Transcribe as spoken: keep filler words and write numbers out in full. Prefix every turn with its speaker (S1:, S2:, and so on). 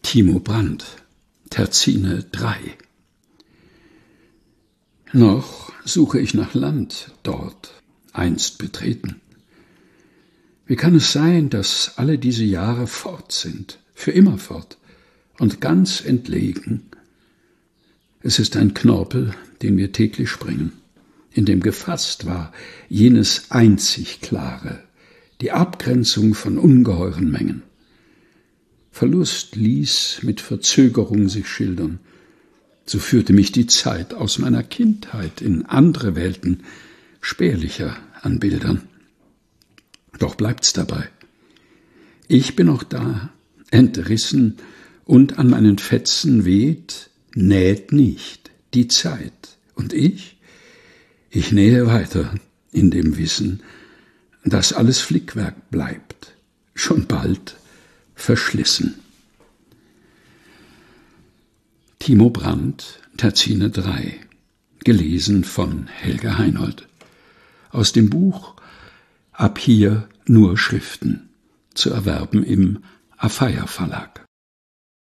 S1: Timo Brandt, Terzine drei. Noch suche ich nach Land dort, einst betreten. Wie kann es sein, dass alle diese Jahre fort sind, für immer fort und ganz entlegen? Es ist ein Knorpel, den wir täglich springen, in dem gefasst war jenes einzig Klare, die Abgrenzung von ungeheuren Mengen. Verlust ließ mit Verzögerung sich schildern. So führte mich die Zeit aus meiner Kindheit in andere Welten, spärlicher an Bildern. Doch bleibt's dabei. Ich bin auch da, entrissen, und an meinen Fetzen weht, näht nicht die Zeit. Und ich? Ich nähe weiter in dem Wissen, dass alles Flickwerk bleibt, schon bald verschlissen. Timo Brandt, Terzine drei, gelesen von Helga Heinold. Aus dem Buch Ab hier nur Schriften, zu erwerben im Afeier Verlag.